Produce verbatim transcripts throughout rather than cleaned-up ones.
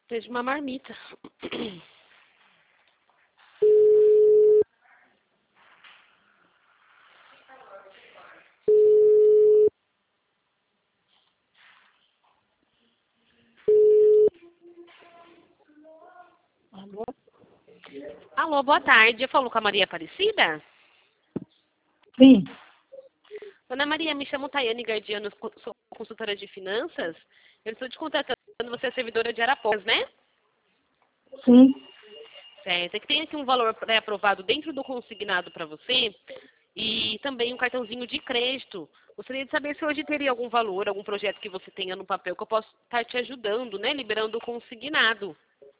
Fez uma marmita. Alô? Alô, boa tarde. Eu falo com a Maria Aparecida? Sim, Dona Maria, me chamo Tayane Gardiano, sou consultora de finanças. Eu estou te contratando, você é servidora de Arapongas, né? sim. Certo. É que tem aqui um valor pré-aprovado dentro do consignado para você e também um cartãozinho de crédito. Gostaria de saber se hoje teria algum valor, algum projeto que você tenha no papel que eu possa estar te ajudando, né? Liberando o consignado.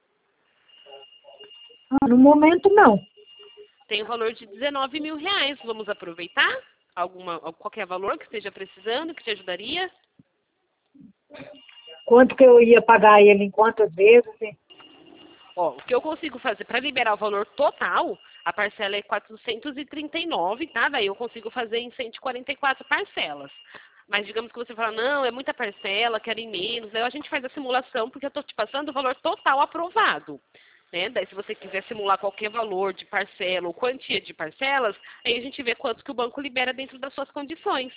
Ah, no momento, não. Tem o valor de dezenove mil reais. Vamos aproveitar? Alguma, qualquer valor que esteja precisando, que te ajudaria? Quanto que eu ia pagar ele em quantas vezes? hein? Ó, o que eu consigo fazer para liberar o valor total, a parcela é quatrocentos e trinta e nove, tá? Daí eu consigo fazer em cento e quarenta e quatro parcelas. Mas digamos que você fala, não, é muita parcela, quero em menos. Aí a gente faz a simulação, porque eu estou te passando o valor total aprovado. Né? Daí se você quiser simular qualquer valor de parcela ou quantia de parcelas, aí a gente vê quantos que o banco libera dentro das suas condições.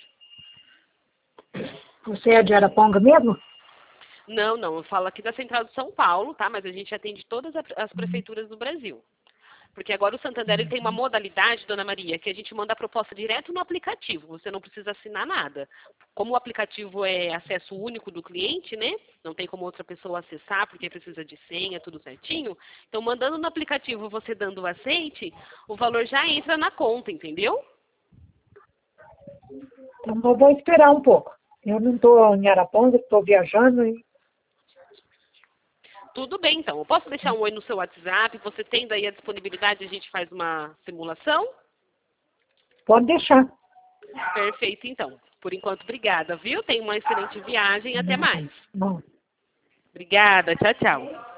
Você é de Araponga mesmo? Não, não, eu falo aqui da Central de São Paulo, tá? Mas a gente atende todas as prefeituras do Brasil. Porque agora o Santander ele tem uma modalidade, Dona Maria, que a gente manda a proposta direto no aplicativo. Você não precisa assinar nada. Como o aplicativo é acesso único do cliente, né? Não tem como outra pessoa acessar, porque precisa de senha, tudo certinho. Então, mandando no aplicativo, você dando o aceite, o valor já entra na conta, entendeu? Então eu vou esperar um pouco. Eu não estou em Araponga, estou viajando. E Tudo bem, então. Eu posso deixar um oi no seu WhatsApp? Você tendo aí a disponibilidade, a gente faz uma simulação? pode deixar. Perfeito, então. Por enquanto, obrigada, viu? Tenha uma excelente viagem e até mais. Bom. Obrigada. Tchau, tchau.